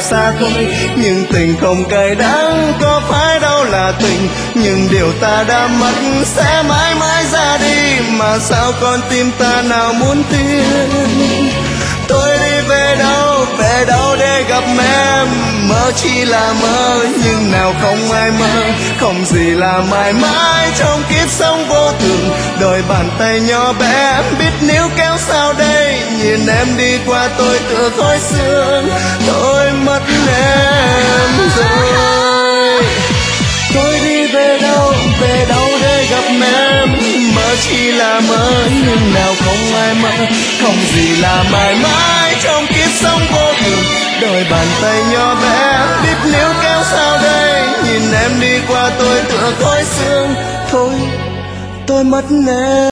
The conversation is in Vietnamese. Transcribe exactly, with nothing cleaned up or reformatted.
xa thôi. Nhưng tình không cay đắng, có phải đâu là tình. Nhưng điều ta đã mất sẽ mãi mãi ra đi, mà sao con tim ta nào muốn tin. Tôi đi về đâu, về đâu để gặp em. Mơ chỉ là mơ, nhưng nào không ai mơ. Không gì là mãi mãi trong kiếp sống vô thường. Đôi bàn tay nhỏ bé em biết níu kéo sao đây. Nhìn em đi qua tôi tựa khói sương, tôi mất em rồi. Tôi đi về đâu, về đâu để gặp em. Mơ chỉ là mơ, nhưng nào không ai mơ. Không gì là mãi mãi trong kiếp sống vô thường. Đôi bàn tay nhỏ bé biết níu kéo sao đây. Nhìn em đi qua tôi tựa khói sương, thôi tôi mất em.